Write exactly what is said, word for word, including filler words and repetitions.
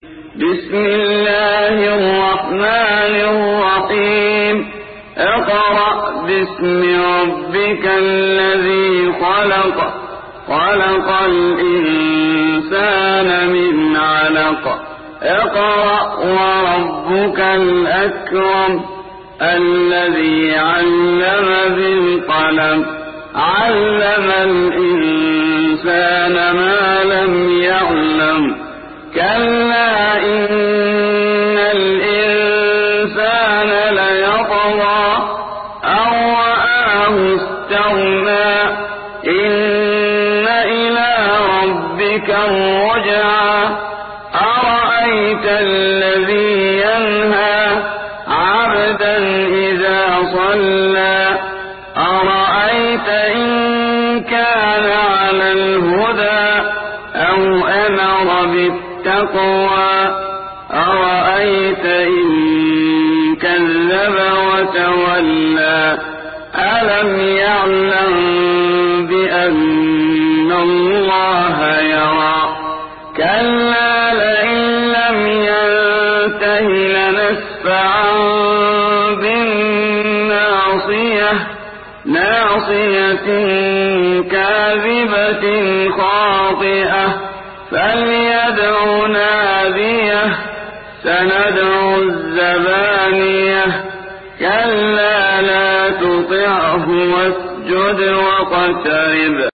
بسم الله الرحمن الرحيم اقرأ باسم ربك الذي خلق خلق الإنسان من علق اقرأ وربك الأكرم الذي علم بالقلم علم الإنسان ما لم يعلم كلا إن الإنسان ليطغى أن رآه استغنى إن إلى ربك الرجعى أرأيت الذي ينهى عبدا إذا صلى أرأيت إن كان على الهدى أو أمر بالتقوى أرأيت إن كذب وتولى ألم يعلم بأن الله يرى كلا لئن لم ينته لنسفعا بالناصية ناصية كاذبة خاطئة فليدع ناديه سندع الزبانية كلا لا تطعه واسجد واقترب